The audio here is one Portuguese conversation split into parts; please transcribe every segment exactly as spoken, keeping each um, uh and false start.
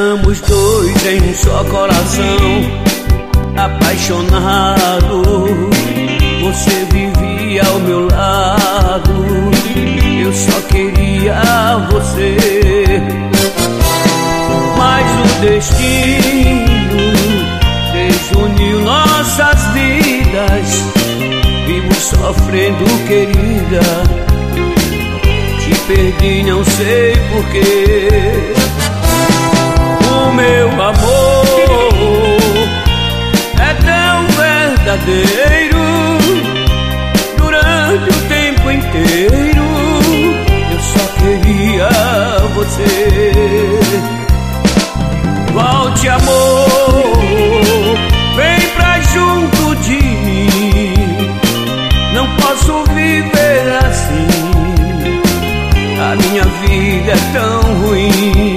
Éramos dois em um só coração, apaixonado. Você vivia ao meu lado, eu só queria você. Mas o destino desuniu nossas vidas. Vivo sofrendo, querida, te perdi, não sei porquê. O meu amor é tão verdadeiro. Durante o tempo inteiro eu só queria você. Volte, amor, vem pra junto de mim. Não posso viver assim, a minha vida é tão ruim.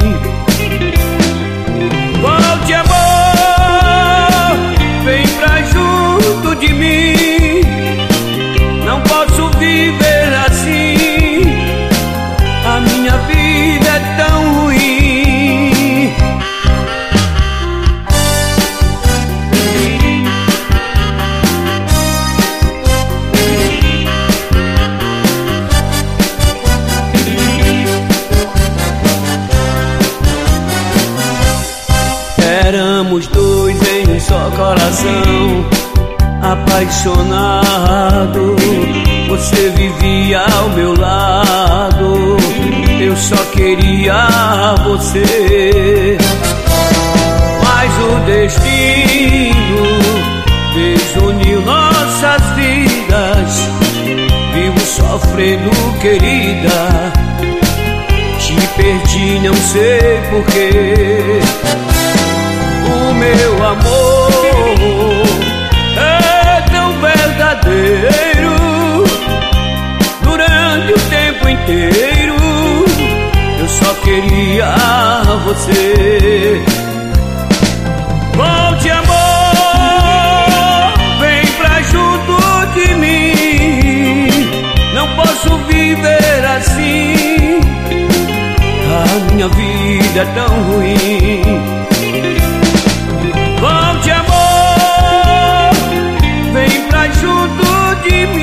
Volte, amor, vem pra junto de mim. Não posso viver assim, a minha vida é tão ruim. Éramos dois em um só coração, apaixonado. Você vivia ao meu lado, eu só queria você. Mas o destino desuniu nossas vidas. Vivo sofrendo, querida, te perdi, não sei porquê. O meu amor é tão verdadeiro. Durante o tempo inteiro eu só queria você. Volte, amor, vem pra junto de mim. Não posso viver assim, a minha vida é tão ruim. Volte, amor, vem pra junto de mim.